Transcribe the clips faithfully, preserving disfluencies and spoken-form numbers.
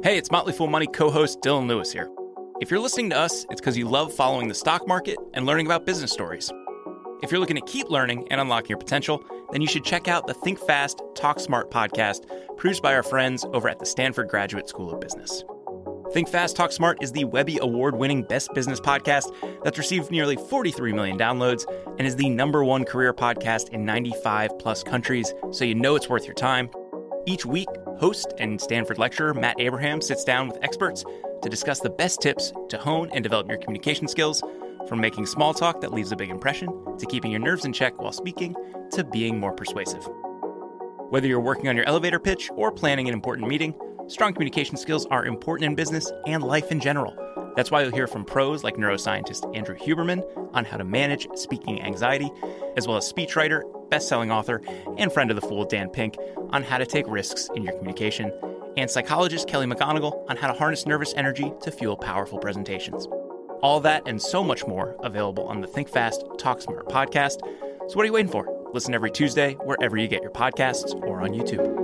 Hey, it's Motley Fool Money co-host Dylan Lewis here. If you're listening to us, it's because you love following the stock market and learning about business stories. If you're looking to keep learning and unlocking your potential, then you should check out the Think Fast, Talk Smart podcast produced by our friends over at the Stanford Graduate School of Business. Think Fast, Talk Smart is the Webby Award-winning best business podcast that's received nearly forty-three million downloads and is the number one career podcast in ninety-five plus countries, so you know it's worth your time. Each week, host and Stanford lecturer Matt Abraham sits down with experts to discuss the best tips to hone and develop your communication skills, from making small talk that leaves a big impression, to keeping your nerves in check while speaking, to being more persuasive. Whether you're working on your elevator pitch or planning an important meeting, strong communication skills are important in business and life in general. That's why you'll hear from pros like neuroscientist Andrew Huberman on how to manage speaking anxiety, as well as speechwriter, best-selling author, and friend of the Fool Dan Pink on how to take risks in your communication, and psychologist Kelly McGonigal on how to harness nervous energy to fuel powerful presentations. All that and so much more available on the Think Fast, Talk Smart podcast. So what are you waiting for? Listen every Tuesday wherever you get your podcasts or on YouTube.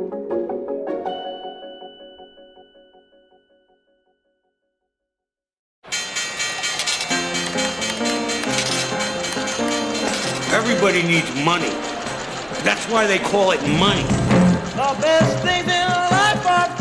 Everybody needs money. That's why they call it money. The best things in life are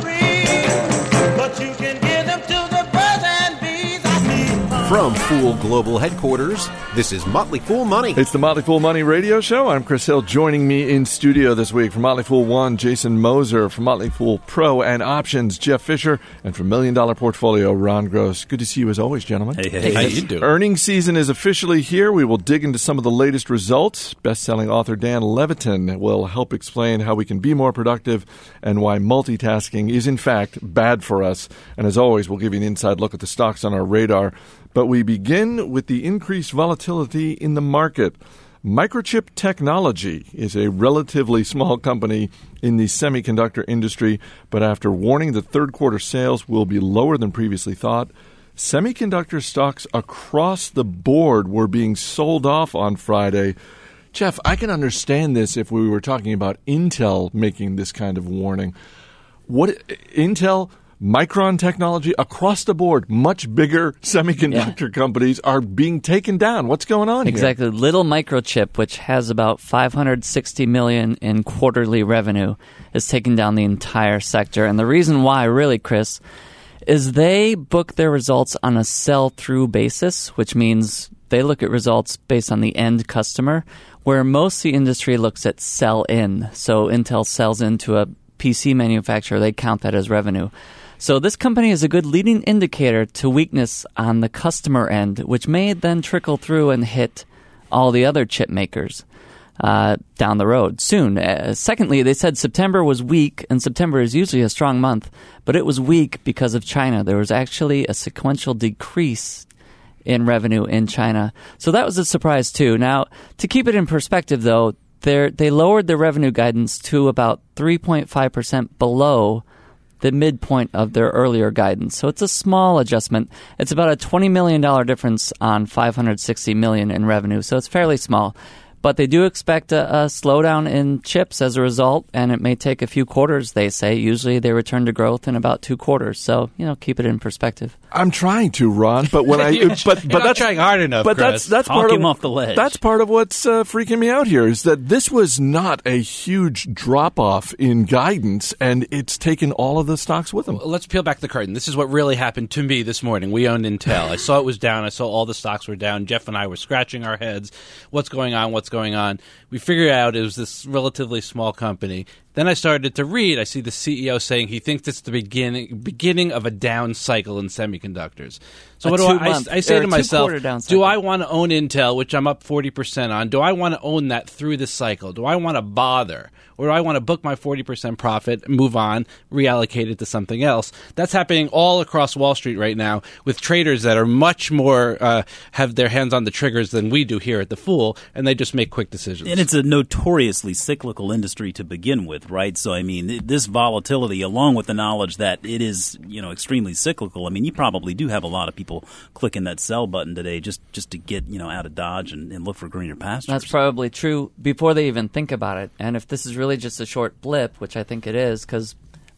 free, but you can give them to the birds and bees. I see. From Fool Global Headquarters, this is Motley Fool Money. It's the Motley Fool Money radio show. I'm Chris Hill. Joining me in studio this week from Motley Fool One, Jason Moser. From Motley Fool Pro and Options, Jeff Fisher. And from Million Dollar Portfolio, Ron Gross. Good to see you as always, gentlemen. Hey, hey, hey. How you doing? Earnings season is officially here. We will dig into some of the latest results. Best-selling author Dan Levitin will help explain how we can be more productive and why multitasking is, in fact, bad for us. And as always, we'll give you an inside look at the stocks on our radar. But we begin with the increased volatility in the market. Microchip Technology is a relatively small company in the semiconductor industry, but after warning that third quarter sales will be lower than previously thought, semiconductor stocks across the board were being sold off on Friday. Jeff, I can understand this if we were talking about Intel making this kind of warning. What Intel... Micron Technology, across the board, much bigger semiconductor yeah. companies are being taken down. What's going on exactly. here? Exactly. Little Microchip, which has about five hundred sixty million dollars in quarterly revenue, is taking down the entire sector. And the reason why, really, Chris, is they book their results on a sell-through basis, which means they look at results based on the end customer, where most of the industry looks at sell-in. So Intel sells into a P C manufacturer. They count that as revenue. So this company is a good leading indicator to weakness on the customer end, which may then trickle through and hit all the other chip makers uh, down the road soon. Uh, secondly, they said September was weak, and September is usually a strong month, but it was weak because of China. There was actually a sequential decrease in revenue in China. So that was a surprise too. Now, to keep it in perspective, though, they they lowered their revenue guidance to about three point five percent below the midpoint of their earlier guidance. So it's a small adjustment. It's about a twenty million dollars difference on five hundred sixty million dollars in revenue, so it's fairly small. But they do expect a, a slowdown in chips as a result, and it may take a few quarters, they say. Usually they return to growth in about two quarters. So, you know, keep it in perspective. I'm trying to, Ron, but when I but but You're not that's trying hard enough. But Chris. that's that's Honk part him of off the ledge. That's part of what's uh, freaking me out here is that this was not a huge drop off in guidance, and it's taken all of the stocks with them. Well, let's peel back the curtain. This is what really happened to me this morning. We owned Intel. I saw it was down. I saw all the stocks were down. Jeff and I were scratching our heads. What's going on? What's going on? We figured out it was this relatively small company. Then I started to read. I see the C E O saying he thinks it's the beginning beginning of a down cycle in semiconductors. So a what do I, I, I say to myself, do I want to own Intel, which I'm up forty percent on? Do I want to own that through the cycle? Do I want to bother? Or do I want to book my forty percent profit, move on, reallocate it to something else? That's happening all across Wall Street right now with traders that are much more, uh, have their hands on the triggers than we do here at The Fool, and they just make quick decisions. And it's a notoriously cyclical industry to begin with, right? So, I mean, this volatility, along with the knowledge that it is, you know, extremely cyclical, I mean, you probably do have a lot of people clicking that sell button today just, just to get, you know, out of Dodge and, and look for greener pastures. That's probably true before they even think about it. And if this is really just a short blip, which I think it is, because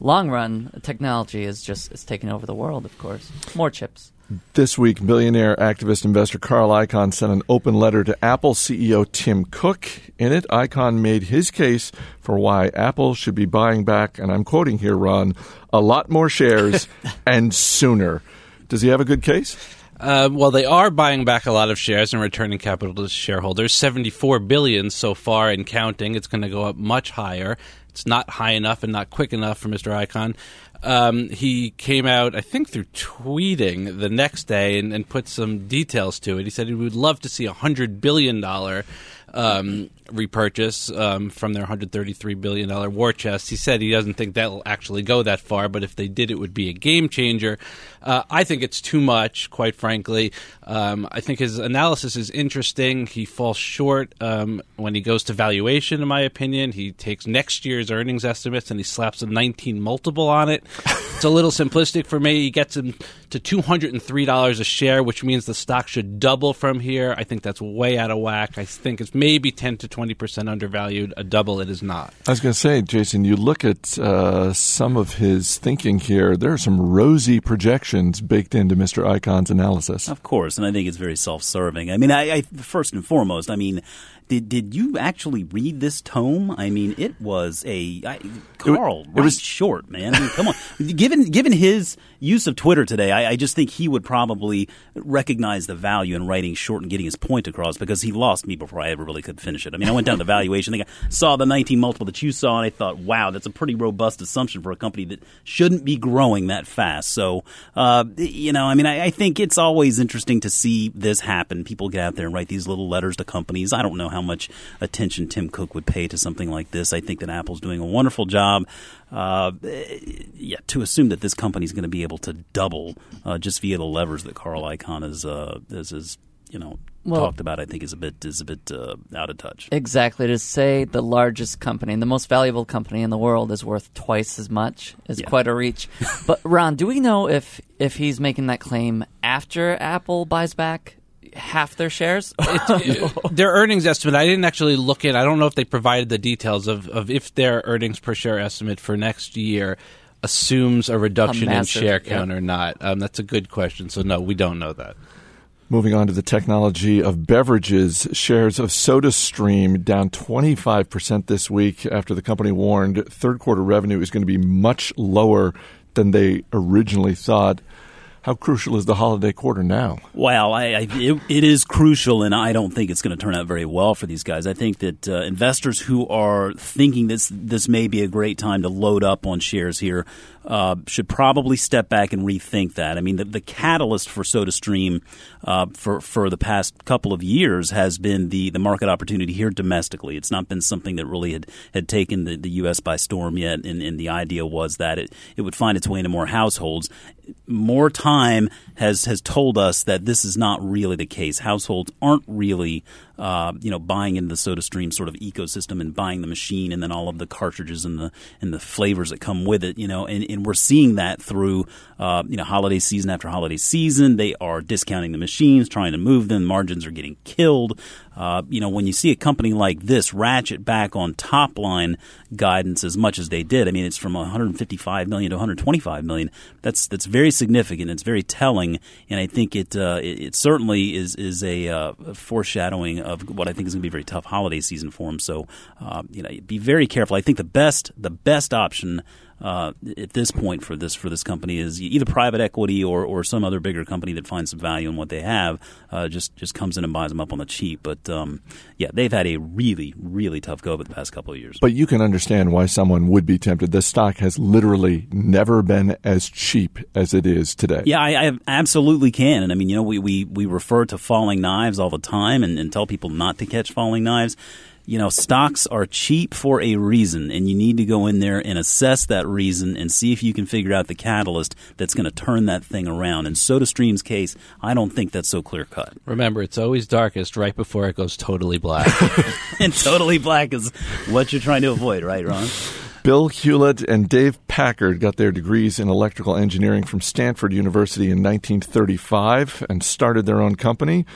long run, technology is just is taking over the world, of course. More chips. This week, billionaire activist investor Carl Icahn sent an open letter to Apple C E O Tim Cook. In it, Icahn made his case for why Apple should be buying back, and I'm quoting here, Ron, a lot more shares and sooner. Does he have a good case? Uh, well, they are buying back a lot of shares and returning capital to shareholders. seventy-four billion dollars so far and counting. It's going to go up much higher. It's not high enough and not quick enough for Mister Icahn. Um, he came out, I think, through tweeting the next day and, and put some details to it. He said he would love to see a one hundred billion dollars um, repurchase um, from their one hundred thirty-three billion dollars war chest. He said he doesn't think that will actually go that far, but if they did, it would be a game changer. Uh, I think it's too much, quite frankly. Um, I think his analysis is interesting. He falls short um, when he goes to valuation, in my opinion. He takes next year's earnings estimates and he slaps a nineteen multiple on it. It's a little simplistic for me. He gets him to two hundred three dollars a share, which means the stock should double from here. I think that's way out of whack. I think it's maybe ten to twenty percent undervalued. A double it is not. I was going to say, Jason, you look at uh, some of his thinking here. There are some rosy projections baked into Mister Icahn's analysis. Of course, and I think it's very self-serving. I mean, I, I first and foremost, I mean, Did did you actually read this tome? I mean, it was a I, Carl. It, it right was short, man. I mean, come on. Given given his use of Twitter today, I, I just think he would probably recognize the value in writing short and getting his point across, because he lost me before I ever really could finish it. I mean, I went down to valuation. I think I saw the nineteen multiple that you saw, and I thought, wow, that's a pretty robust assumption for a company that shouldn't be growing that fast. So, uh, you know, I mean, I, I think it's always interesting to see this happen. People get out there and write these little letters to companies. I don't know how much attention Tim Cook would pay to something like this. I think that Apple's doing a wonderful job. Uh, yeah, to assume that this company is going to be able to double uh, just via the levers that Carl Icahn has, uh, has, has you know, well, talked about, I think is a bit is a bit uh, out of touch. Exactly. To say the largest company and the most valuable company in the world is worth twice as much is yeah. quite a reach. But Ron, do we know if if he's making that claim after Apple buys back half their shares? it, their earnings estimate, I didn't actually look at. I don't know if they provided the details of, of if their earnings per share estimate for next year assumes a reduction a massive, in share count yeah. or not. Um, that's a good question. So, no, we don't know that. Moving on to the technology of beverages, shares of SodaStream down twenty-five percent this week after the company warned third quarter revenue is going to be much lower than they originally thought. How crucial is the holiday quarter now? Well, I, I, it, it is crucial, and I don't think it's going to turn out very well for these guys. I think that uh, investors who are thinking this this may be a great time to load up on shares here uh, should probably step back and rethink that. I mean, the, the catalyst for SodaStream uh, for for the past couple of years has been the, the market opportunity here domestically. It's not been something that really had, had taken the, the U S by storm yet, and, and the idea was that it, it would find its way into more households. More time has has told us that this is not really the case. Households aren't really uh, you know, buying into the SodaStream sort of ecosystem and buying the machine and then all of the cartridges and the and the flavors that come with it. You know, and, and we're seeing that through uh, you know, holiday season after holiday season. They are discounting the machines, trying to move them. Margins are getting killed. Uh, you know, when you see a company like this ratchet back on top line guidance as much as they did, I mean, it's from one hundred fifty-five million dollars to one hundred twenty-five million dollars. That's that's very significant. It's very telling, and I think it uh, it, it certainly is is a uh, foreshadowing of what I think is going to be a very tough holiday season for them. So, uh, you know, be very careful. I think the best the best option Uh, at this point for this for this company is either private equity or, or some other bigger company that finds some value in what they have, uh, just just comes in and buys them up on the cheap. But um, yeah, they've had a really really tough go over the past couple of years. But you can understand why someone would be tempted. The stock has literally never been as cheap as it is today. Yeah, I, I absolutely can. And I mean, you know, we we, we refer to falling knives all the time and, and tell people not to catch falling knives. You know, stocks are cheap for a reason, and you need to go in there and assess that reason and see if you can figure out the catalyst that's going to turn that thing around. In SodaStream's case, I don't think that's so clear-cut. Remember, it's always darkest right before it goes totally black. And totally black is what you're trying to avoid, right, Ron? Bill Hewlett and Dave Packard got their degrees in electrical engineering from Stanford University in nineteen thirty-five and started their own company.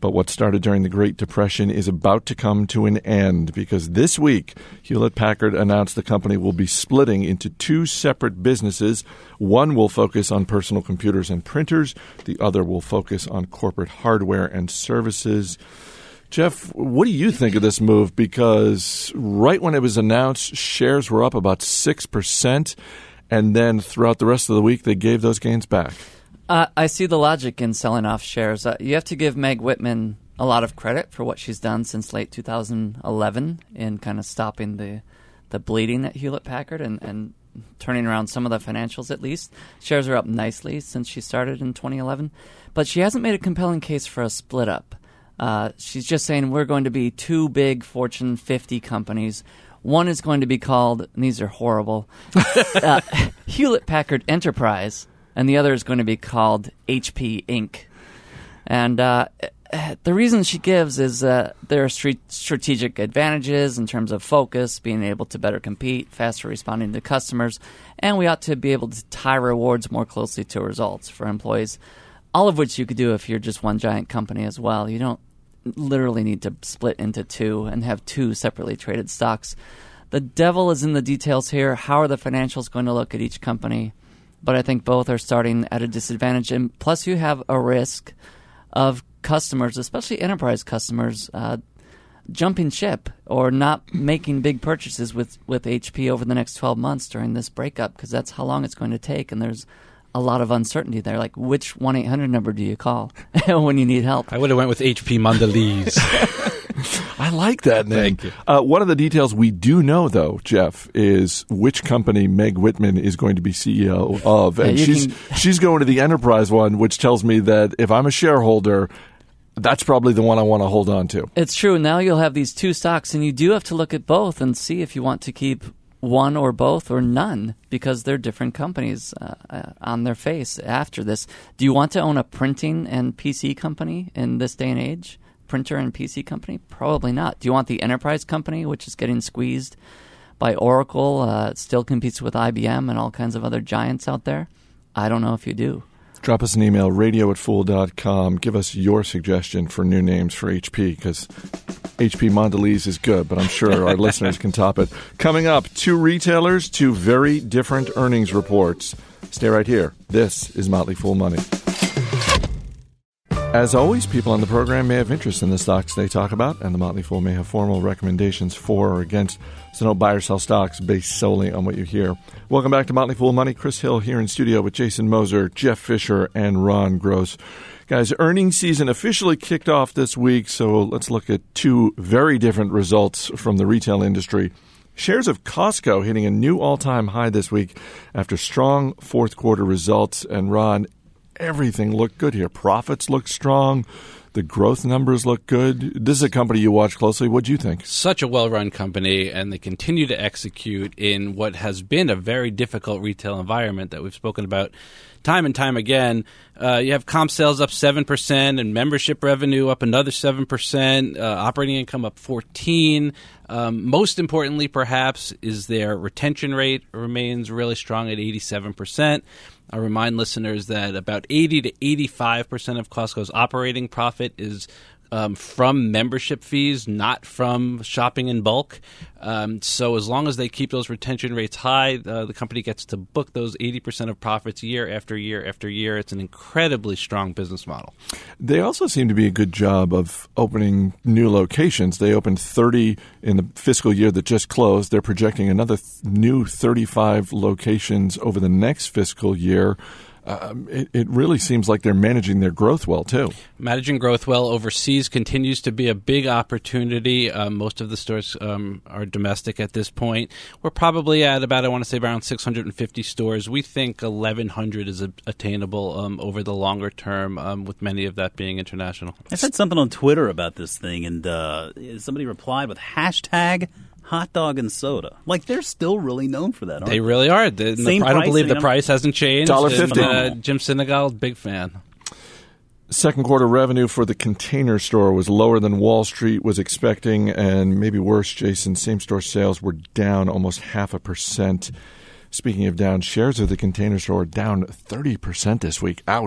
But what started during the Great Depression is about to come to an end because this week, Hewlett-Packard announced the company will be splitting into two separate businesses. One will focus on personal computers and printers. The other will focus on corporate hardware and services. Jeff, what do you think of this move? Because right when it was announced, shares were up about six percent, and then throughout the rest of the week, they gave those gains back. Uh, I see the logic in selling off shares. Uh, you have to give Meg Whitman a lot of credit for what she's done since late two thousand eleven in kind of stopping the the bleeding at Hewlett-Packard and, and turning around some of the financials at least. Shares are up nicely since she started in twenty eleven. But she hasn't made a compelling case for a split-up. Uh, she's just saying we're going to be two big Fortune fifty companies. One is going to be called, and these are horrible, uh, Hewlett-Packard Enterprise, and the other is going to be called H P Incorporated. And uh, the reason she gives is uh, there are stre- strategic advantages in terms of focus, being able to better compete, faster responding to customers, and we ought to be able to tie rewards more closely to results for employees, all of which you could do if you're just one giant company as well. You don't literally need to split into two and have two separately traded stocks. The devil is in the details here. How are the financials going to look at each company? But I think both are starting at a disadvantage. And plus you have a risk of customers, especially enterprise customers, uh, jumping ship or not making big purchases with, with H P over the next twelve months during this breakup, because that's how long it's going to take. And there's a lot of uncertainty there. Like, which one eight hundred number do you call when you need help? I would have went with H P Mondelez. I like that name. Thank you. Uh, one of the details we do know, though, Jeff, is which company Meg Whitman is going to be C E O of. And yeah, she's can... she's going to the enterprise one, which tells me that if I'm a shareholder, that's probably the one I want to hold on to. It's true. Now you'll have these two stocks, and you do have to look at both and see if you want to keep one or both or none, because they're different companies uh, uh, on their face after this. Do you want to own a printing and P C company in this day and age? Printer and P C company? Probably not. Do you want the enterprise company, which is getting squeezed by Oracle, uh, still competes with I B M and all kinds of other giants out there? I don't know if you do. Drop us an email, radio at fool dot com. Give us your suggestion for new names for H P, because H P Mondelez is good, but I'm sure our listeners can top it. Coming up, two retailers, two very different earnings reports. Stay right here. This is Motley Fool Money. As always, people on the program may have interest in the stocks they talk about, and the Motley Fool may have formal recommendations for or against, so don't buy or sell stocks based solely on what you hear. Welcome back to Motley Fool Money. Chris Hill here in studio with Jason Moser, Jeff Fisher, and Ron Gross. Guys, earnings season officially kicked off this week, so let's look at two very different results from the retail industry. Shares of Costco hitting a new all-time high this week after strong fourth quarter results. And Ron, everything looked good here. Profits look strong. The growth numbers look good. This is a company you watch closely. What do you think? Such a well-run company, and they continue to execute in what has been a very difficult retail environment that we've spoken about time and time again. Uh, you have comp sales up seven percent and membership revenue up another seven percent, uh, operating income up fourteen percent. Um, most importantly, perhaps, is their retention rate remains really strong at eighty-seven percent. I'll remind listeners that about eighty to eighty-five percent of Costco's operating profit is um, from membership fees, not from shopping in bulk. Um, so as long as they keep those retention rates high, uh, the company gets to book those eighty percent of profits year after year after year. It's an incredibly strong business model. They also seem to be a good job of opening new locations. They opened thirty in the fiscal year that just closed. They're projecting another th- new thirty-five locations over the next fiscal year. Um, it, it really seems like they're managing their growth well, too. Managing growth well overseas continues to be a big opportunity. Um, most of the stores um, are domestic at this point. We're probably at about, I want to say, around six hundred fifty stores. We think eleven hundred is a- attainable um, over the longer term, um, with many of that being international. I said something on Twitter about this thing, and uh, somebody replied with hashtag hot dog and soda. Like, they're still really known for that, aren't they? They really are. The, Same the, I don't price, believe the know? price hasn't changed. one dollar fifty. Uh, Jim Sinegal, big fan. Second quarter revenue for the Container Store was lower than Wall Street was expecting, and maybe worse, Jason, same-store sales were down almost half a percent. Speaking of down, shares of the Container Store are down thirty percent this week. Ouch.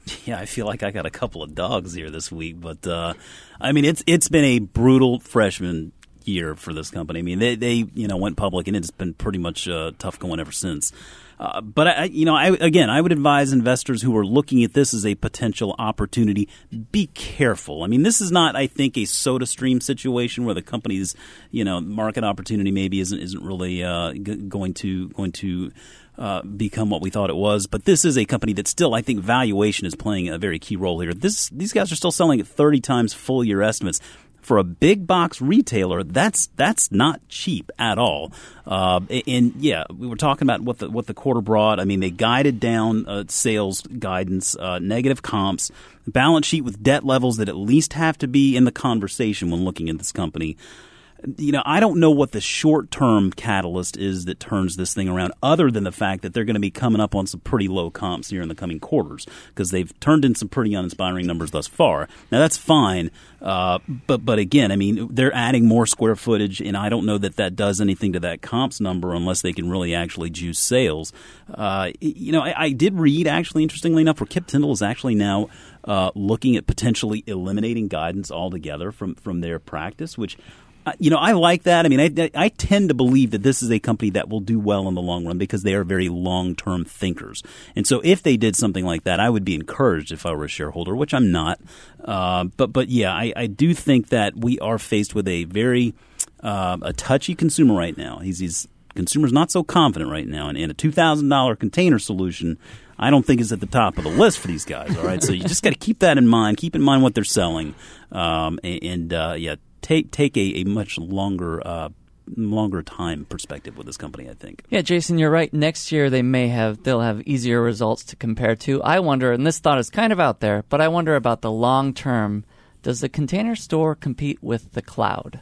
Yeah, I feel like I got a couple of dogs here this week, but uh, I mean, it's it's been a brutal freshman year for this company. I mean, they they you know went public, and it's been pretty much uh, tough going ever since. Uh, but I, you know, I, again, I would advise investors who are looking at this as a potential opportunity, be careful. I mean, this is not, I think, a SodaStream situation where the company's, you know, market opportunity maybe isn't isn't really uh, g- going to going to. Uh, become what we thought it was. But this is a company that still, I think, valuation is playing a very key role here. This These guys are still selling at thirty times full year estimates. For a big box retailer, that's that's not cheap at all. Uh, and, yeah, we were talking about what the, what the quarter brought. I mean, they guided down uh, sales guidance, uh, negative comps, balance sheet with debt levels that at least have to be in the conversation when looking at this company. You know, I don't know what the short-term catalyst is that turns this thing around other than the fact that they're going to be coming up on some pretty low comps here in the coming quarters because they've turned in some pretty uninspiring numbers thus far. Now, that's fine, uh, but but again, I mean, they're adding more square footage, and I don't know that that does anything to that comps number unless they can really actually juice sales. Uh, you know, I, I did read, actually, interestingly enough, where Kip Tindall is actually now uh, looking at potentially eliminating guidance altogether from, from their practice, which – You know, I like that. I mean, I, I tend to believe that this is a company that will do well in the long run because they are very long-term thinkers. And so if they did something like that, I would be encouraged if I were a shareholder, which I'm not. Uh, but, but yeah, I, I do think that we are faced with a very uh, a touchy consumer right now. He's, he's consumer's not so confident right now. And, and a two thousand dollars container solution I don't think is at the top of the list for these guys. All right, so you just got to keep that in mind. Keep in mind what they're selling. Um, and, and uh, yeah, Take take a, a much longer uh, longer time perspective with this company, I think. Yeah, Jason, you're right. Next year they may have they'll have easier results to compare to. I wonder, and this thought is kind of out there, but I wonder about the long term. Does the Container Store compete with the cloud?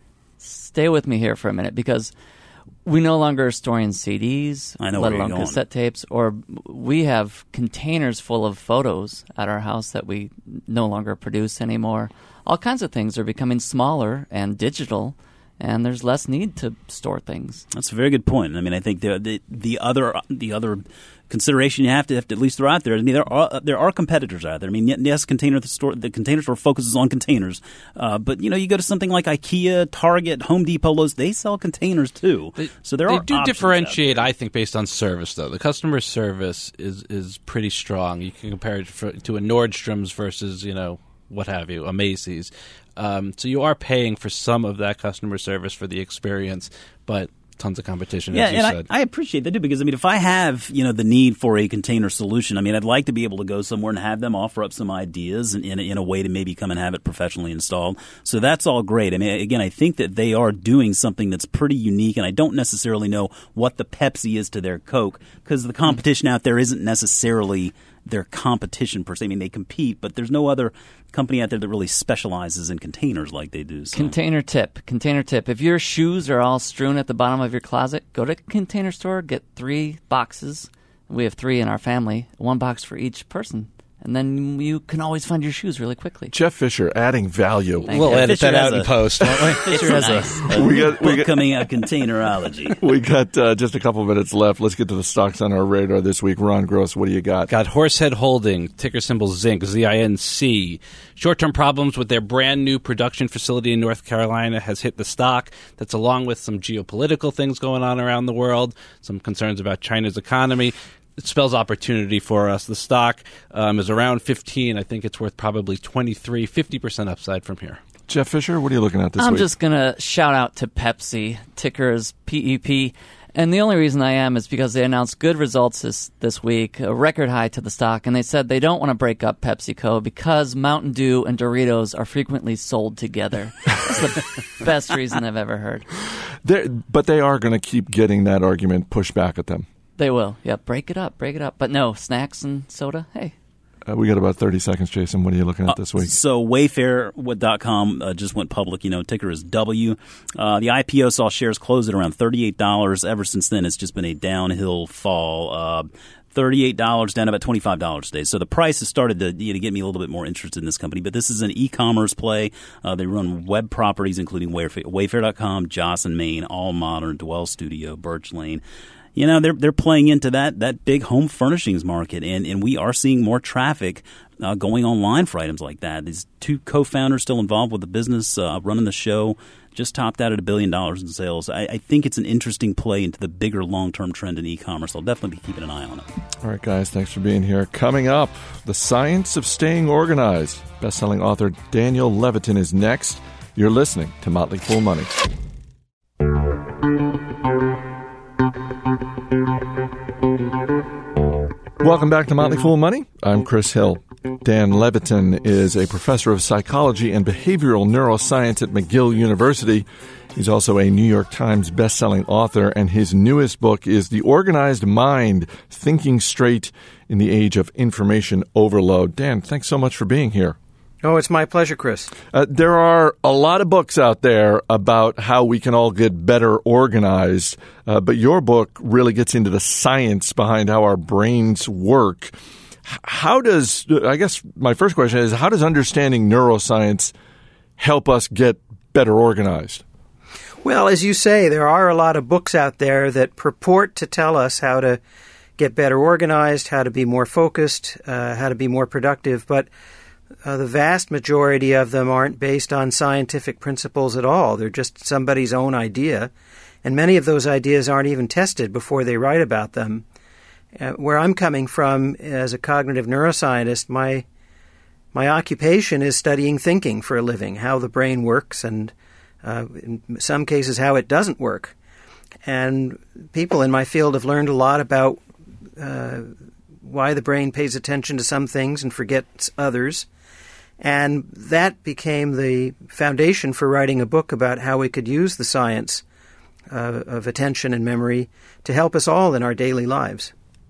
Stay with me here for a minute because we no longer are storing C Ds, I know let where alone you're going. cassette tapes, or we have containers full of photos at our house that we no longer produce anymore. All kinds of things are becoming smaller and digital, and there's less need to store things. That's a very good point. I mean, I think the the, the other the other consideration you have to have to at least throw out there. I mean, there are there are competitors out there. I mean, yes, container the store the container store focuses on containers, uh, but you know, you go to something like IKEA, Target, Home Depot, Lowe's, they sell containers too. They, so there they are do differentiate, I think, based on service. Though the customer service is is pretty strong. You can compare it for, to a Nordstrom's versus you know. what have you, a Macy's. Um, so you are paying for some of that customer service for the experience, but tons of competition, yeah, as you and said. I, I appreciate that, too, because, I mean, if I have, you know, the need for a container solution, I mean, I'd like to be able to go somewhere and have them offer up some ideas in, in, in a way to maybe come and have it professionally installed. So that's all great. I mean, again, I think that they are doing something that's pretty unique, and I don't necessarily know what the Pepsi is to their Coke, because the competition out there isn't necessarily their competition per se. I mean, they compete, but there's no other company out there that really specializes in containers like they do. So. Container tip. Container tip. If your shoes are all strewn at the bottom of your closet, go to a Container Store, get three boxes. We have three in our family, one box for each person. And then you can always find your shoes really quickly. Jeff Fisher, adding value. Thank we'll you. edit Fisher that out a, in post, won't we? Fisher has nice. a, a We got- we book got- coming out, Containerology. We got uh, just a couple of minutes left. Let's get to the stocks on our radar this week. Ron Gross, what do you got? Got Horsehead Holding, ticker symbol Zinc, Z I N C. Short-term problems with their brand-new production facility in North Carolina has hit the stock. That's along with some geopolitical things going on around the world, some concerns about China's economy. It spells opportunity for us. The stock um, is around fifteen. I think it's worth probably twenty-three, fifty percent upside from here. Jeff Fisher, what are you looking at this I'm week? just going to shout out to Pepsi. Ticker is P E P. And the only reason I am is because they announced good results this, this week, a record high to the stock, and they said they don't want to break up PepsiCo because Mountain Dew and Doritos are frequently sold together. That's the best reason I've ever heard. They're, but they are going to keep getting that argument pushed back at them. They will. Yeah, break it up, break it up. But no, snacks and soda, hey. Uh, we got about thirty seconds, Jason. What are you looking at this week? Uh, so Wayfair dot com uh, just went public. You know, ticker is W. Uh, the I P O saw shares close at around thirty-eight dollars. Ever since then, it's just been a downhill fall. Uh, thirty-eight dollars down to about twenty-five dollars today. So the price has started to, you know, get me a little bit more interested in this company. But this is an e-commerce play. Uh, they run web properties, including Wayfair, Wayfair dot com, Joss and Main, All Modern, Dwell Studio, Birch Lane. you know, they're they're playing into that that big home furnishings market, and, and we are seeing more traffic uh, going online for items like that. These two co-founders still involved with the business, uh, running the show, just topped out at a billion dollars in sales. I, I think it's an interesting play into the bigger long-term trend in e-commerce. I'll definitely be keeping an eye on it. All right, guys, thanks for being here. Coming up, The Science of Staying Organized. Best-selling author Daniel Levitin is next. You're listening to Motley Fool Money. Welcome back to Motley Fool Money. I'm Chris Hill. Dan Levitin is a professor of psychology and behavioral neuroscience at McGill University. He's also a New York Times bestselling author, and his newest book is The Organized Mind, Thinking Straight in the Age of Information Overload. Dan, thanks so much for being here. Oh, it's my pleasure, Chris. Uh, there are a lot of books out there about how we can all get better organized, uh, but your book really gets into the science behind how our brains work. How does, I guess my first question is, how does understanding neuroscience help us get better organized? Well, as you say, there are a lot of books out there that purport to tell us how to get better organized, how to be more focused, uh, how to be more productive, but Uh, the vast majority of them aren't based on scientific principles at all. They're just somebody's own idea, and many of those ideas aren't even tested before they write about them. Uh, where I'm coming from as a cognitive neuroscientist, my my occupation is studying thinking for a living, how the brain works, and uh, in some cases how it doesn't work. And people in my field have learned a lot about uh, why the brain pays attention to some things and forgets others. And that became the foundation for writing a book about how we could use the science uh, of attention and memory to help us all in our daily lives.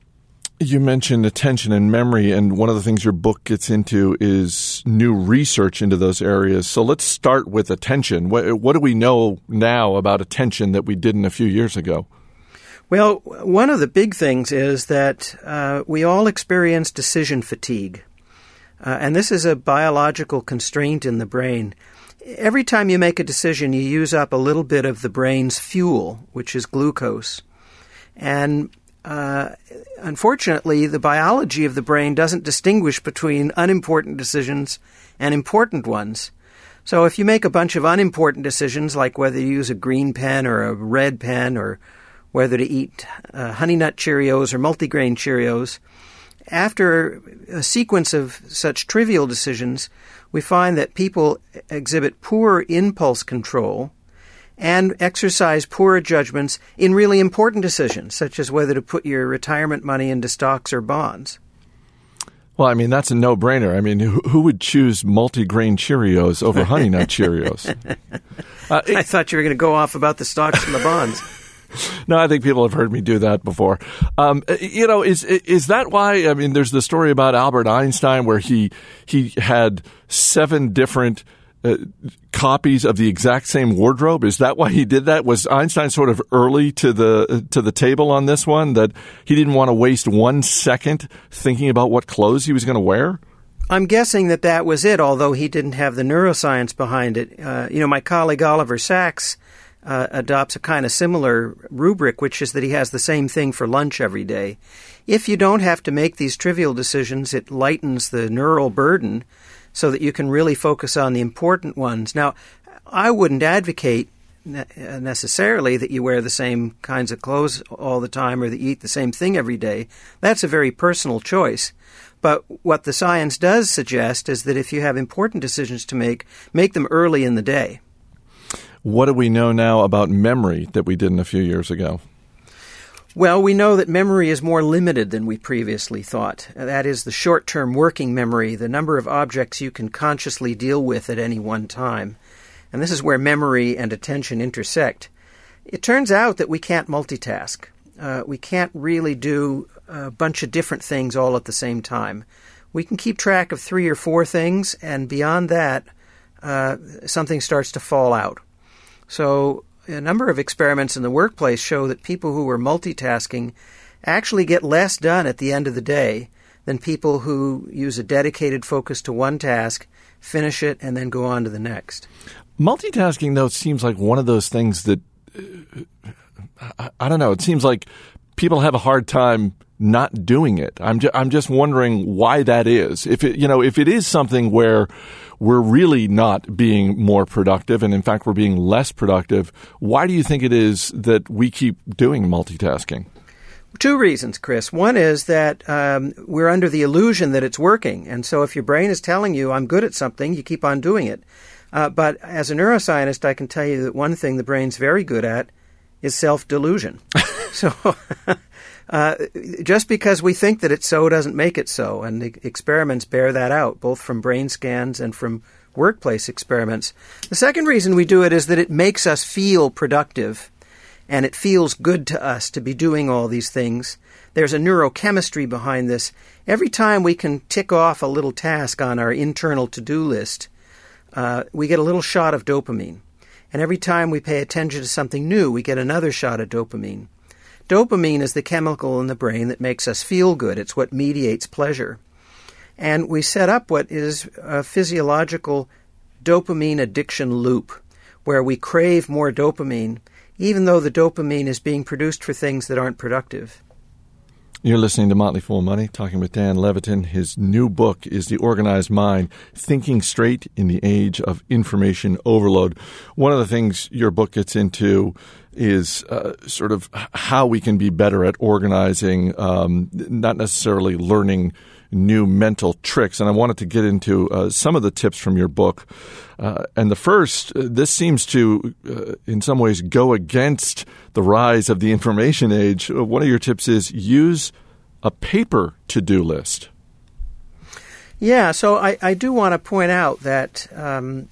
You mentioned attention and memory, and one of the things your book gets into is new research into those areas. So let's start with attention. What, what do we know now about attention that we didn't a few years ago? Well, one of the big things is that uh, we all experience decision fatigue. Uh, and this is a biological constraint in the brain. Every time you make a decision, you use up a little bit of the brain's fuel, which is glucose. And uh, unfortunately, the biology of the brain doesn't distinguish between unimportant decisions and important ones. So if you make a bunch of unimportant decisions, like whether you use a green pen or a red pen, or whether to eat uh, Honey Nut Cheerios or multigrain Cheerios, after a sequence of such trivial decisions, we find that people exhibit poor impulse control and exercise poor judgments in really important decisions, such as whether to put your retirement money into stocks or bonds. Well, I mean, that's a no-brainer. I mean, who, who would choose multigrain Cheerios over Honey Nut Cheerios? uh, it, I thought you were going to go off about the stocks and the bonds. No, I think people have heard me do that before. Um, you know, is is that why? I mean, there's the story about Albert Einstein where he he had seven different uh, copies of the exact same wardrobe. Is that why he did that? Was Einstein sort of early to the to the table on this one, that he didn't want to waste one second thinking about what clothes he was going to wear? I'm guessing that that was it, although he didn't have the neuroscience behind it. Uh, you know, my colleague Oliver Sacks Uh, adopts a kind of similar rubric, which is that he has the same thing for lunch every day. If you don't have to make these trivial decisions, it lightens the neural burden so that you can really focus on the important ones. Now, I wouldn't advocate ne- necessarily that you wear the same kinds of clothes all the time or that you eat the same thing every day. That's a very personal choice. But what the science does suggest is that if you have important decisions to make, make them early in the day. What do we know now about memory that we didn't a few years ago? Well, we know that memory is more limited than we previously thought. That is the short-term working memory, the number of objects you can consciously deal with at any one time. And this is where memory and attention intersect. It turns out that we can't multitask. Uh, we can't really do a bunch of different things all at the same time. We can keep track of three or four things, and beyond that, uh, something starts to fall out. So a number of experiments in the workplace show that people who are multitasking actually get less done at the end of the day than people who use a dedicated focus to one task, finish it, and then go on to the next. Multitasking, though, seems like one of those things that, uh, I, I don't know, it seems like people have a hard time not doing it. I'm ju- I'm just wondering why that is. If it, you know, if it is something where we're really not being more productive, and in fact we're being less productive, why do you think it is that we keep doing multitasking? Two reasons, Chris. One is that um, we're under the illusion that it's working. And so if your brain is telling you, I'm good at something, you keep on doing it. Uh, but as a neuroscientist, I can tell you that one thing the brain's very good at is self-delusion. so uh, just because we think that it's so doesn't make it so. And the experiments bear that out, both from brain scans and from workplace experiments. The second reason we do it is that it makes us feel productive. And it feels good to us to be doing all these things. There's a neurochemistry behind this. Every time we can tick off a little task on our internal to-do list, uh, we get a little shot of dopamine. And every time we pay attention to something new, we get another shot of dopamine. Dopamine is the chemical in the brain that makes us feel good. It's what mediates pleasure. And we set up what is a physiological dopamine addiction loop, where we crave more dopamine, even though the dopamine is being produced for things that aren't productive. You're listening to Motley Fool Money, talking with Dan Levitin. His new book is The Organized Mind, Thinking Straight in the Age of Information Overload. One of the things your book gets into is uh, sort of how we can be better at organizing, um, not necessarily learning new mental tricks. And I wanted to get into uh, some of the tips from your book. Uh, and the first, uh, this seems to, uh, in some ways, go against the rise of the information age. Uh, one of your tips is use a paper to-do list. Yeah, so I, I do want to point out that um,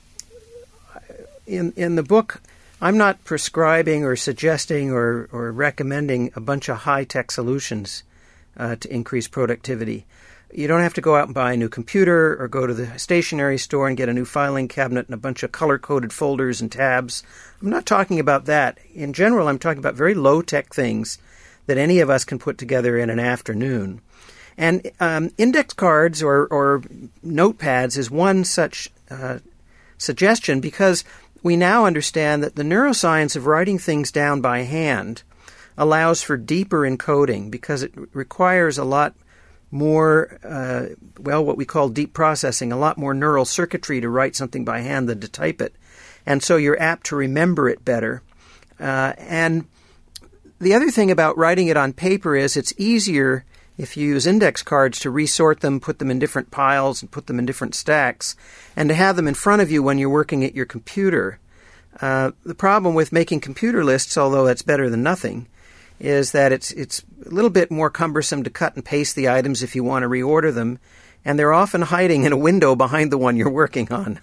in in the book, I'm not prescribing or suggesting or, or recommending a bunch of high-tech solutions uh, to increase productivity. You don't have to go out and buy a new computer or go to the stationery store and get a new filing cabinet and a bunch of color-coded folders and tabs. I'm not talking about that. In general, I'm talking about very low-tech things that any of us can put together in an afternoon. And um, index cards or, or notepads is one such uh, suggestion because we now understand that the neuroscience of writing things down by hand allows for deeper encoding because it requires a lot more, uh, well, what we call deep processing, a lot more neural circuitry to write something by hand than to type it. And so you're apt to remember it better. Uh, and the other thing about writing it on paper is it's easier if you use index cards to resort them, put them in different piles and put them in different stacks, and to have them in front of you when you're working at your computer. Uh, the problem with making computer lists, although that's better than nothing, is that it's it's a little bit more cumbersome to cut and paste the items if you want to reorder them, and they're often hiding in a window behind the one you're working on.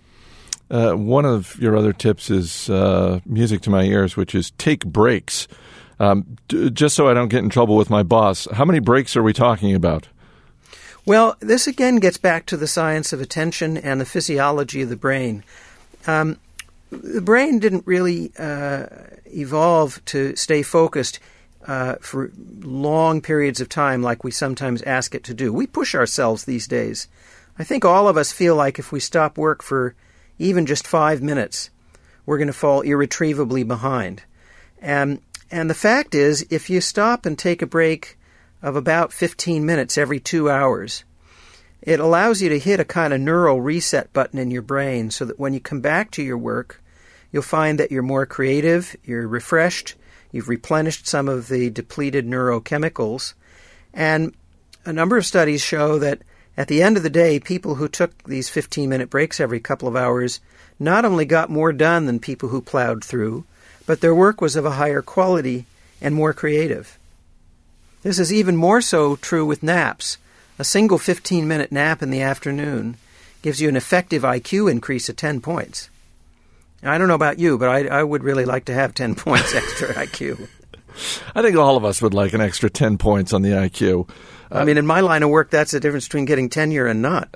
Uh, one of your other tips is uh, music to my ears, which is take breaks. Um, d- just so I don't get in trouble with my boss, how many breaks are we talking about? Well, this again gets back to the science of attention and the physiology of the brain. Um, the brain didn't really uh, evolve to stay focused uh, for long periods of time like we sometimes ask it to do. We push ourselves these days. I think all of us feel like if we stop work for even just five minutes, we're going to fall irretrievably behind. And, and the fact is, if you stop and take a break of about fifteen minutes every two hours, it allows you to hit a kind of neural reset button in your brain so that when you come back to your work, you'll find that you're more creative, you're refreshed, you've replenished some of the depleted neurochemicals. And a number of studies show that at the end of the day, people who took these fifteen-minute breaks every couple of hours not only got more done than people who plowed through, but their work was of a higher quality and more creative. This is even more so true with naps. A single fifteen-minute nap in the afternoon gives you an effective I Q increase of ten points. Now, I don't know about you, but I, I would really like to have ten points extra I Q. I think all of us would like an extra ten points on the I Q. Uh, I mean, in my line of work, that's the difference between getting tenure and not.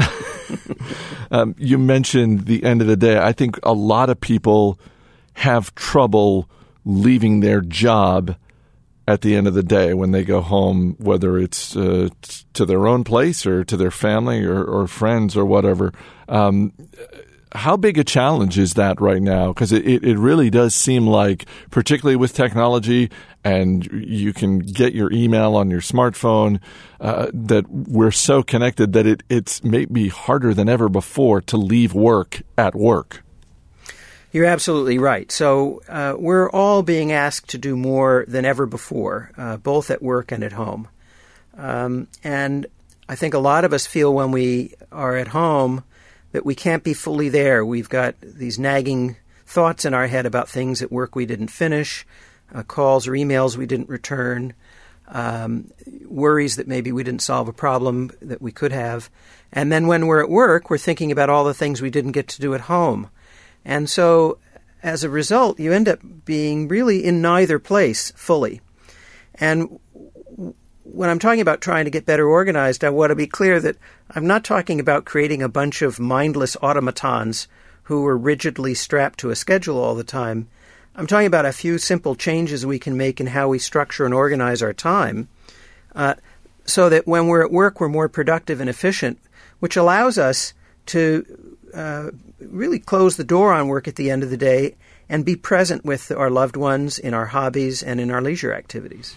um, you mentioned the end of the day. I think a lot of people have trouble leaving their job at the end of the day when they go home, whether it's uh, t- to their own place or to their family or, or friends or whatever. Um, how big a challenge is that right now? Because it, it, it really does seem like, particularly with technology, and you can get your email on your smartphone, uh, that we're so connected that it, it's maybe harder than ever before to leave work at work. You're absolutely right. So uh, we're all being asked to do more than ever before, uh, both at work and at home. Um, and I think a lot of us feel when we are at home that we can't be fully there. We've got these nagging thoughts in our head about things at work we didn't finish, uh, calls or emails we didn't return, um, worries that maybe we didn't solve a problem that we could have. And then when we're at work, we're thinking about all the things we didn't get to do at home. And so as a result, you end up being really in neither place fully. And when I'm talking about trying to get better organized, I want to be clear that I'm not talking about creating a bunch of mindless automatons who are rigidly strapped to a schedule all the time. I'm talking about a few simple changes we can make in how we structure and organize our time uh, so that when we're at work, we're more productive and efficient, which allows us to uh, really close the door on work at the end of the day and be present with our loved ones in our hobbies and in our leisure activities.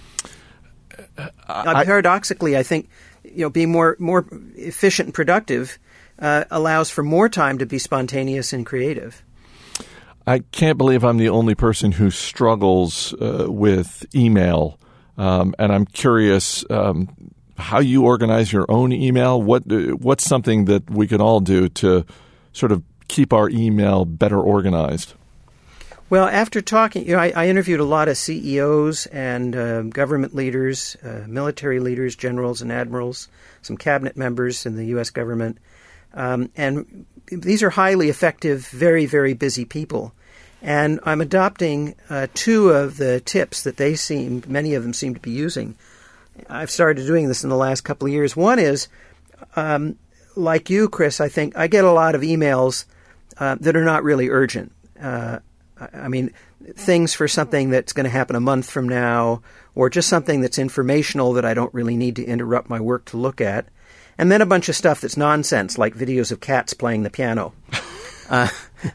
I, Paradoxically, I think you know being more more efficient and productive uh, allows for more time to be spontaneous and creative. I can't believe I'm the only person who struggles uh, with email, um, and I'm curious um, how you organize your own email. What what's something that we can all do to sort of keep our email better organized? Well, after talking, you know, I, I interviewed a lot of C E Os and uh, government leaders, uh, military leaders, generals and admirals, some cabinet members in the U S government. Um, and these are highly effective, very, very busy people. And I'm adopting uh, two of the tips that they seem, many of them seem to be using. I've started doing this in the last couple of years. One is, um, like you, Chris, I think I get a lot of emails uh, that are not really urgent. Uh, I mean, things for something that's going to happen a month from now, or just something that's informational that I don't really need to interrupt my work to look at. And then a bunch of stuff that's nonsense, like videos of cats playing the piano. Uh,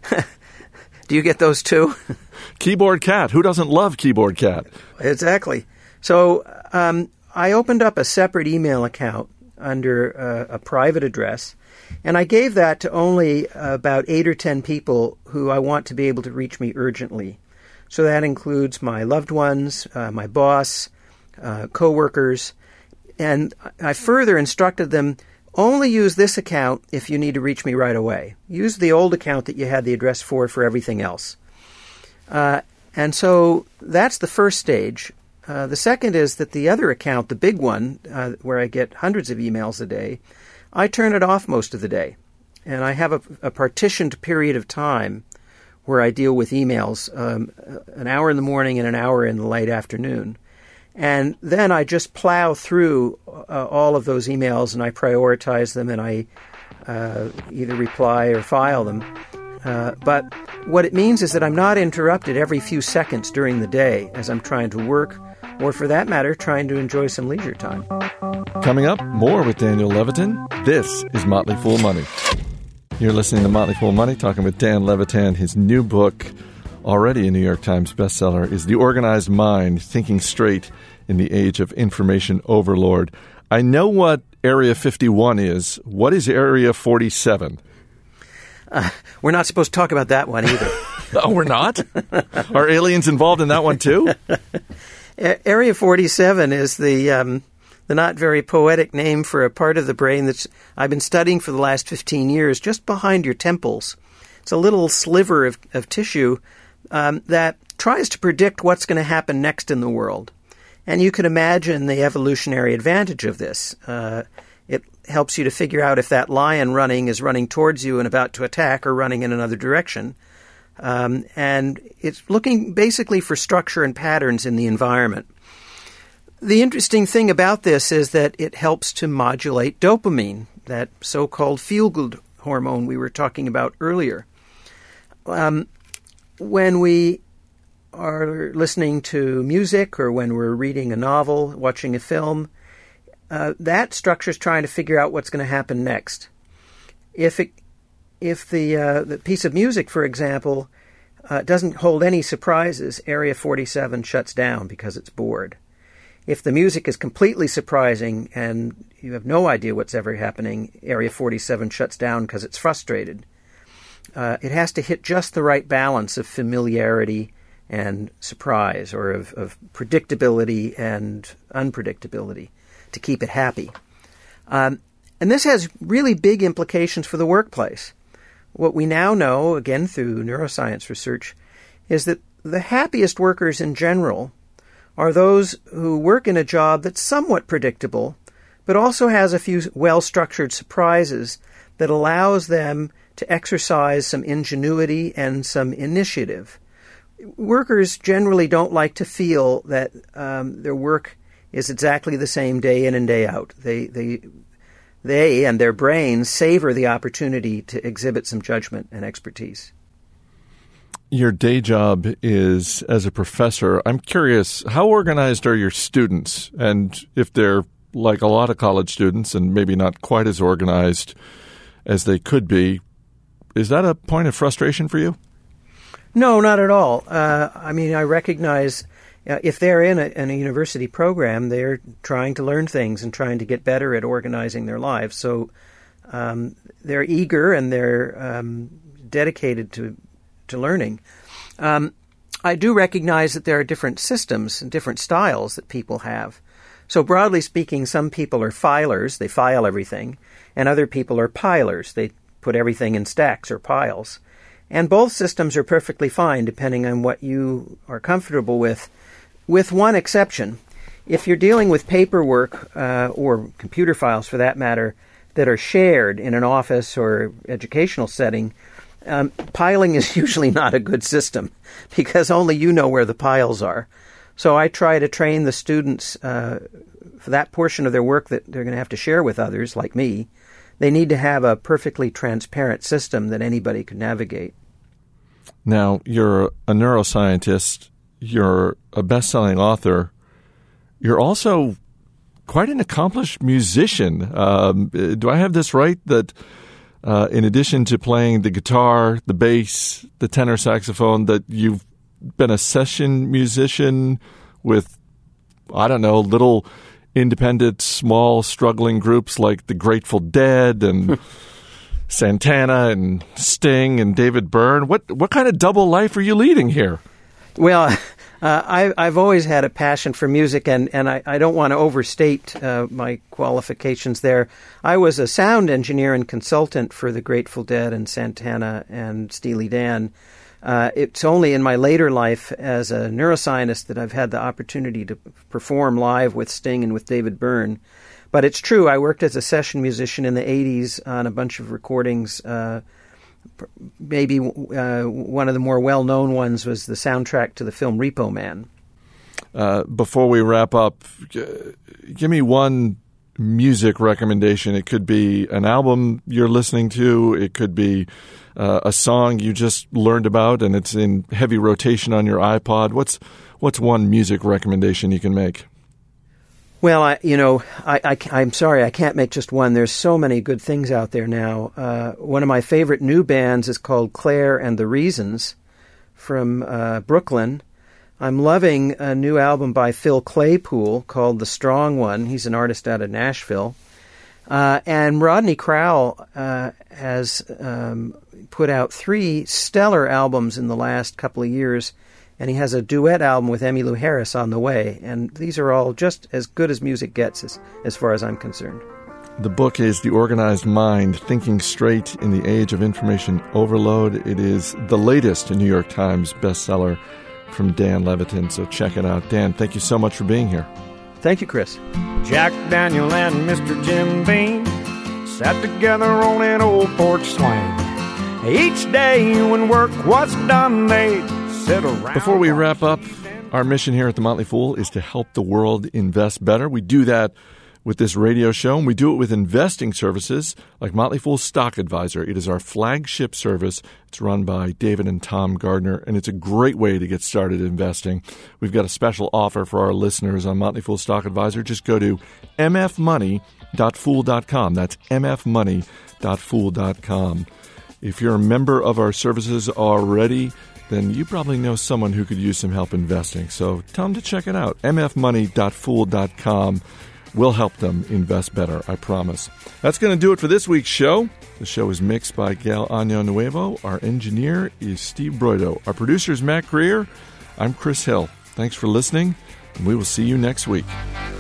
do you get those too? Keyboard cat. Who doesn't love keyboard cat? Exactly. So um, I opened up a separate email account under uh, a private address, and I gave that to only about eight or ten people who I want to be able to reach me urgently. So that includes my loved ones, uh, my boss, uh, coworkers, and I further instructed them, only use this account if you need to reach me right away. Use the old account that you had the address for for everything else. Uh, and so that's the first stage. Uh, the second is that the other account, the big one, uh, where I get hundreds of emails a day, I turn it off most of the day. And I have a, a partitioned period of time where I deal with emails, um, an hour in the morning and an hour in the late afternoon. And then I just plow through uh, all of those emails and I prioritize them and I uh, either reply or file them. Uh, but what it means is that I'm not interrupted every few seconds during the day as I'm trying to work, or for that matter, trying to enjoy some leisure time. Coming up, more with Daniel Levitin. This is Motley Fool Money. You're listening to Motley Fool Money, talking with Dan Levitin. His new book, already a New York Times bestseller, is The Organized Mind, Thinking Straight in the Age of Information Overload. I know what Area fifty-one is. What is Area forty-seven? Uh, we're not supposed to talk about that one either. Oh, we're not? Are aliens involved in that one too? Area forty-seven is the um, the not very poetic name for a part of the brain that I've been studying for the last fifteen years, just behind your temples. It's a little sliver of, of tissue um, that tries to predict what's going to happen next in the world. And you can imagine the evolutionary advantage of this. Uh, it helps you to figure out if that lion running is running towards you and about to attack or running in another direction. Um, and it's looking basically for structure and patterns in the environment. The interesting thing about this is that it helps to modulate dopamine, that so-called feel-good hormone we were talking about earlier. Um, when we are listening to music or when we're reading a novel, watching a film, uh, that structure is trying to figure out what's going to happen next. If it if the, uh, the piece of music, for example, uh, doesn't hold any surprises, Area forty-seven shuts down because it's bored. If the music is completely surprising and you have no idea what's ever happening, Area forty-seven shuts down because it's frustrated. Uh, it has to hit just the right balance of familiarity and surprise, or of, of predictability and unpredictability, to keep it happy. Um, and this has really big implications for the workplace. What we now know, again through neuroscience research, is that the happiest workers in general are those who work in a job that's somewhat predictable, but also has a few well-structured surprises that allows them to exercise some ingenuity and some initiative. Workers generally don't like to feel that um, their work is exactly the same day in and day out. They, they, they and their brains savor the opportunity to exhibit some judgment and expertise. Your day job is as a professor. I'm curious, how organized are your students? And if they're like a lot of college students and maybe not quite as organized as they could be, is that a point of frustration for you? No, not at all. Uh, I mean, I recognize uh, if they're in a, in a university program, they're trying to learn things and trying to get better at organizing their lives. So um, they're eager and they're um, dedicated to to learning. Um, I do recognize that there are different systems and different styles that people have. So broadly speaking, some people are filers, they file everything, and other people are pilers, they put everything in stacks or piles. And both systems are perfectly fine depending on what you are comfortable with, with one exception. If you're dealing with paperwork, uh, or computer files for that matter, that are shared in an office or educational setting, Um, piling is usually not a good system because only you know where the piles are. So I try to train the students uh, for that portion of their work that they're going to have to share with others, like me. They need to have a perfectly transparent system that anybody could navigate. Now, you're a neuroscientist. You're a best-selling author. You're also quite an accomplished musician. Um, do I have this right that Uh, in addition to playing the guitar, the bass, the tenor saxophone, that you've been a session musician with, I don't know, little independent, small, struggling groups like the Grateful Dead and Santana and Sting and David Byrne? What what kind of double life are you leading here? Well, uh, I, I've always had a passion for music, and, and I, I don't want to overstate uh, my qualifications there. I was a sound engineer and consultant for the Grateful Dead and Santana and Steely Dan. Uh, it's only in my later life as a neuroscientist that I've had the opportunity to perform live with Sting and with David Byrne. But it's true, I worked as a session musician in the eighties on a bunch of recordings. Uh, maybe uh, one of the more well-known ones was the soundtrack to the film Repo Man. Uh, before we wrap up, give me one music recommendation. It could be an album you're listening to. It could be uh, a song you just learned about and it's in heavy rotation on your iPod. What's what's one music recommendation you can make? Well, I, you know, I, I, I'm sorry, I can't make just one. There's so many good things out there now. Uh, one of my favorite new bands is called Claire and the Reasons from uh, Brooklyn. I'm loving a new album by Phil Claypool called The Strong One. He's an artist out of Nashville. Uh, and Rodney Crowell uh, has um, put out three stellar albums in the last couple of years, and he has a duet album with Emmylou Harris on the way. And these are all just as good as music gets, as, as far as I'm concerned. The book is The Organized Mind, Thinking Straight in the Age of Information Overload. It is the latest New York Times bestseller from Dan Levitin, so check it out. Dan, thank you so much for being here. Thank you, Chris. Jack Daniel and Mister Jim Beam sat together on an old porch swing. Each day when work was done, they'd sit around. Before we wrap up, our mission here at The Motley Fool is to help the world invest better. We do that with this radio show, and we do it with investing services like Motley Fool Stock Advisor. It is our flagship service. It's run by David and Tom Gardner, and it's a great way to get started investing. We've got a special offer for our listeners on Motley Fool Stock Advisor. Just go to m f money dot fool dot com. That's m f money dot fool dot com. If you're a member of our services already, then you probably know someone who could use some help investing. So tell them to check it out. m f money dot fool dot com. We'll help them invest better, I promise. That's going to do it for this week's show. The show is mixed by Gail Año Nuevo. Our engineer is Steve Broido. Our producer is Matt Greer. I'm Chris Hill. Thanks for listening, and we will see you next week.